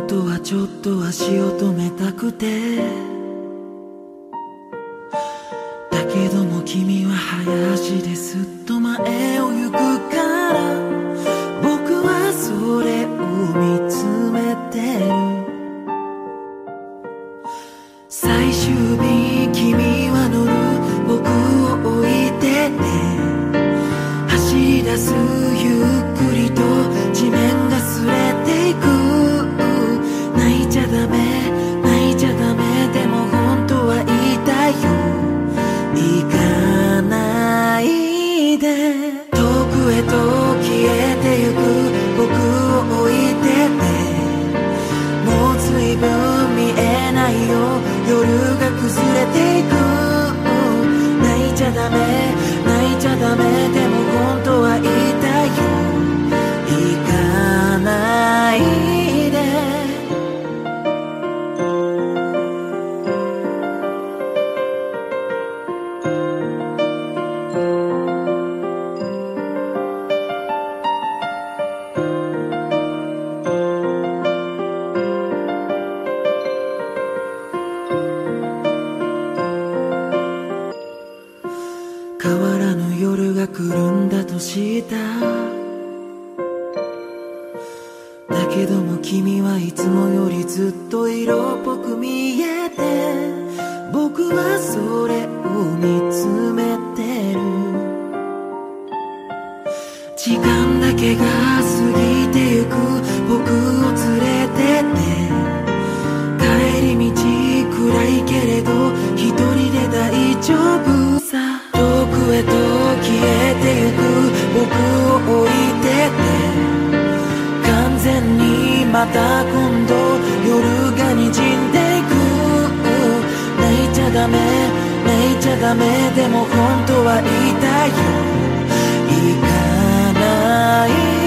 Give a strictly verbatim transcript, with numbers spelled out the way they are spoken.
当はちょっと足を止めたくて、だけども君は早足ですっと前を行くから、僕はそれを見つめてる。最終日君は乗る僕を置いてて、走り出すゆっくりと地面が擦れていく。泣いちゃダメ泣いちゃダメ、でも本当は言いたいよ、行かないで。遠くへと消えてゆく僕を置いてて、もう随分見えないよ、夜が崩れていく。泣いちゃダメ泣いちゃダメ、でも本当は言いたいよ、行かないで。変わらぬ夜が来るんだとした。だけども君はいつもよりずっと色っぽく見えて、僕はそれを見つめてる。時間だけが過ぎてゆく僕を連れてって、帰り道暗いけれど一人で大丈夫さ。遠くへと消えてゆく僕を置いてて、完全にまた今度夜がにじんでいく。泣いちゃダメ泣いちゃダメ、でも本当は言いたいよ、行かない